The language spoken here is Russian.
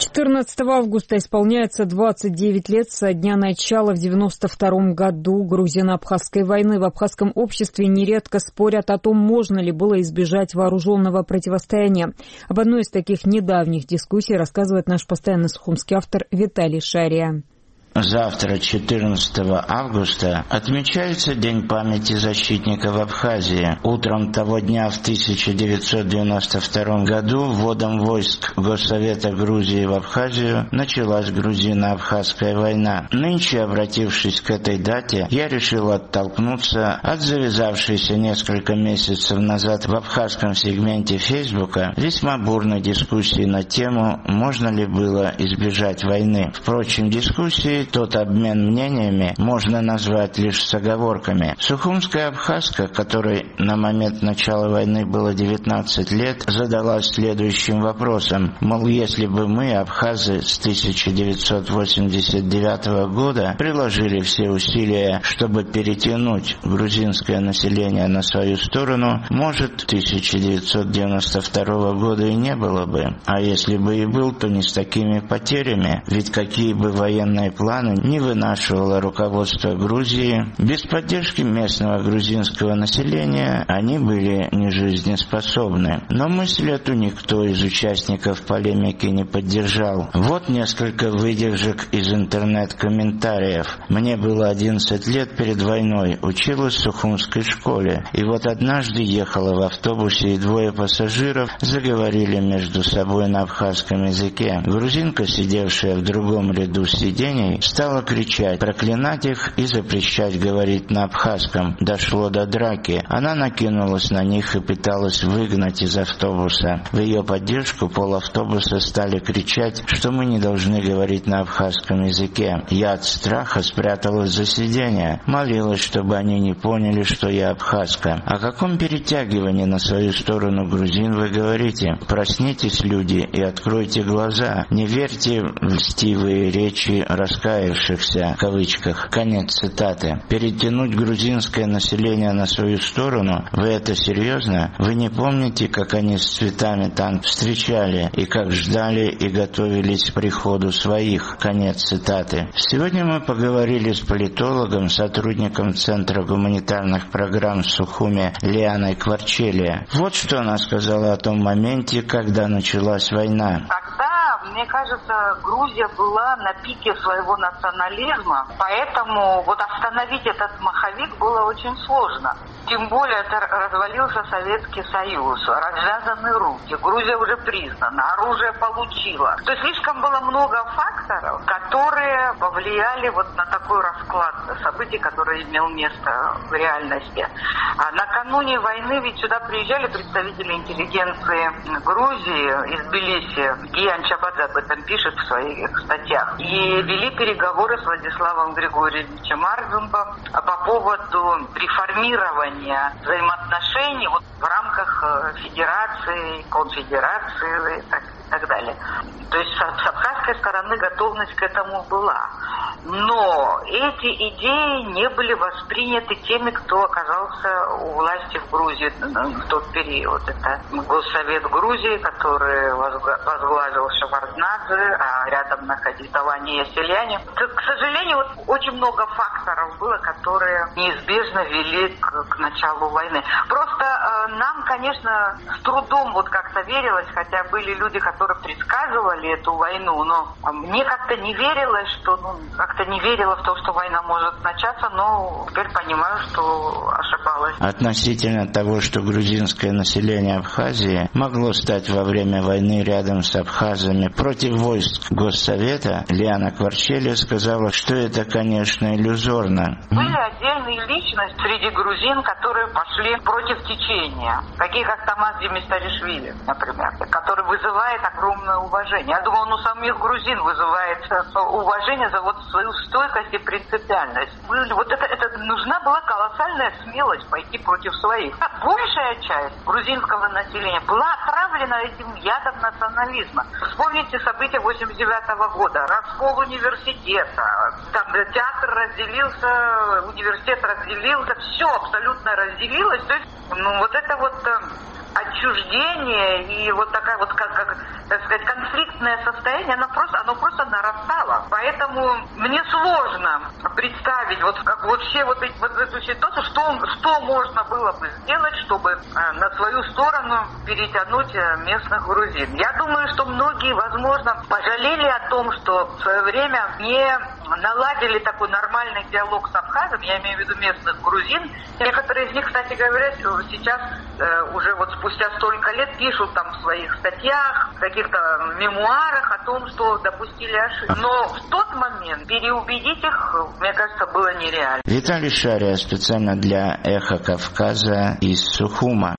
14 августа исполняется 29 лет со дня начала в 1992 году грузино-абхазской войны. В абхазском обществе нередко спорят о том, можно ли было избежать вооруженного противостояния. Об одной из таких недавних дискуссий рассказывает наш постоянный сухумский автор Виталий Шария. Завтра, 14 августа, отмечается День памяти защитников Абхазии. Утром того дня в 1992 году вводом войск Госсовета Грузии в Абхазию началась грузино-абхазская война. Нынче, обратившись к этой дате, я решил оттолкнуться от завязавшейся несколько месяцев назад в абхазском сегменте Фейсбука весьма бурной дискуссии на тему, можно ли было избежать войны. Впрочем, дискуссии тот обмен мнениями можно назвать лишь с оговорками. Сухумская абхазка, которой на момент начала войны было 19 лет, задалась следующим вопросом. Мол, если бы мы, абхазы, с 1989 года приложили все усилия, чтобы перетянуть грузинское население на свою сторону, может, 1992 года и не было бы. А если бы и был, то не с такими потерями, ведь какие бы военные планы не вынашивало руководство Грузии, без поддержки местного грузинского населения они были нежизнеспособны. Но мысль эту никто из участников полемики не поддержал. Вот несколько выдержек из интернет-комментариев. Мне было 11 лет перед войной, училась в Сухумской школе, и вот однажды ехала в автобусе, и двое пассажиров заговорили между собой на абхазском языке. Грузинка, сидевшая в другом ряду сидений, стала кричать, проклинать их и запрещать говорить на абхазском. Дошло до драки. Она накинулась на них и пыталась выгнать из автобуса. В ее поддержку полавтобуса стали кричать, что мы не должны говорить на абхазском языке. Я от страха спряталась за сиденье, молилась, чтобы они не поняли, что я абхазка. О каком перетягивании на свою сторону грузин вы говорите? Проснитесь, люди, и откройте глаза. Не верьте в льстивые речи раскаявшихся, в кавычках. Конец цитаты. Перетянуть грузинское население на свою сторону? Вы это серьезно? Вы не помните, как они с цветами танк встречали и как ждали и готовились к приходу своих? Конец цитаты. Сегодня мы поговорили с политологом, сотрудником Центра гуманитарных программ в Сухуме Лианой Кварчелия. Вот что она сказала о том моменте, когда началась война. Мне кажется, Грузия была на пике своего национализма, поэтому вот остановить этот маховик было очень сложно. Тем более это развалился Советский Союз, развязаны руки, Грузия уже признана, оружие получила. То есть слишком было много факторов, которые повлияли вот на такой расклад событий, который имел место в реальности. А накануне войны ведь сюда приезжали представители интеллигенции Грузии из Тбилиси. Гиян Чабадзе об этом пишет в своих статьях. И вели переговоры с Владиславом Григорьевичем Арзумбом по поводу реформирования взаимоотношений вот в рамках федерации, конфедерации и так далее. То есть с абхазской стороны готовность к этому была. Но эти идеи не были восприняты теми, кто оказался у власти в Грузии в тот период. Это Госсовет Грузии, который возглавил Шеварднадзе, а рядом находились Тавани и Селяне. К сожалению, вот очень много факторов было, которые неизбежно вели к началу войны. Просто нам, конечно, с трудом вот как-то верилось, хотя были люди, которые предсказывали эту войну, но мне как-то не верилось, что как-то не верила в то, что война может начаться, но теперь понимаю, что ошибалась. Относительно того, что грузинское население Абхазии могло стать во время войны рядом с абхазами против войск Госсовета, Лиана Кварчелия сказала, что это, конечно, иллюзорно. Были отдельные личности среди грузин, которые пошли против течения, такие как Тамас Демистаришвили, например, который вызывает огромное уважение. Я думаю, он у самих грузин вызывает уважение за вот свою стойкость и принципиальность. Вот это нужна была колоссальная смелость пойти против своих. Большая часть грузинского населения была отравлена этим ядом национализма. Вспомните события 89 года, раскол университета, там театр разделился, университет разделился, все абсолютно разделилось. То есть, вот это вот отчуждение и вот такая вот, так сказать, конфликтное состояние, оно просто нарастало. Поэтому мне сложно представить, вот как вот все вот эту ситуацию, что можно было бы сделать, чтобы на свою сторону перетянуть местных грузин. Я думаю, что многие, возможно, пожалели о том, что в свое время не наладили такой нормальный диалог с абхазом, я имею в виду местных грузин. Некоторые из них, кстати говоря, сейчас уже вот спустя столько лет пишут там в своих статьях, в каких-то мемуарах о том, что допустили ошибку. Но в тот момент переубедить их, мне кажется, было нереально. Виталий Шария специально для «Эхо Кавказа» из Сухума.